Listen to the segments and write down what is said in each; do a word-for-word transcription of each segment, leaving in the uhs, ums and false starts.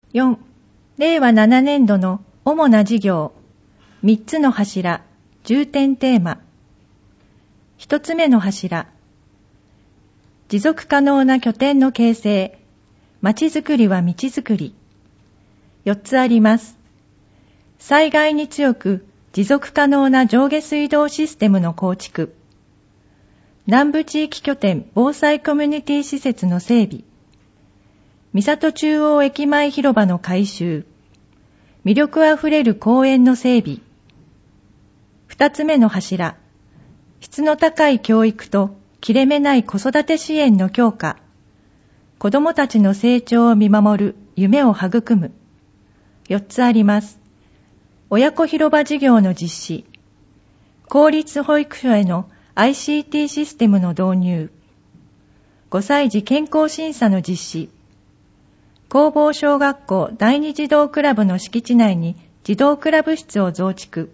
よん、令和ななねん度の主な事業、みっつの柱、重点テーマ。ひとつめの柱、持続可能な拠点の形成、まちづくりは道づくり。よっつあります。災害に強く持続可能な上下水道システムの構築。南部地域拠点防災コミュニティ施設の整備。三郷中央駅前広場の改修。魅力あふれる公園の整備。二つ目の柱、質の高い教育と切れ目ない子育て支援の強化。子どもたちの成長を見守る夢を育む。よっつあります。親子広場事業の実施。公立保育所への アイシーティー システムの導入。ごさい児健康審査の実施。工房小学校第二児童クラブの敷地内に児童クラブ室を増築。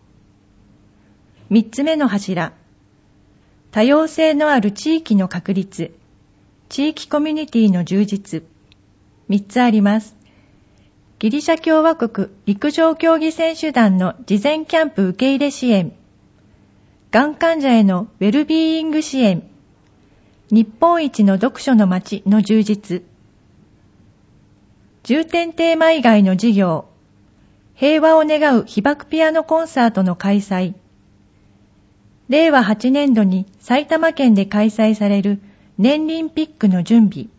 三つ目の柱、多様性のある地域の確立。地域コミュニティの充実。三つあります。ギリシャ共和国陸上競技選手団の事前キャンプ受け入れ支援。がん患者へのウェルビーイング支援。日本一の読書の街の充実。重点テーマ以外の事業。平和を願う被爆ピアノコンサートの開催。令和はちねん度に埼玉県で開催される年輪ピックの準備。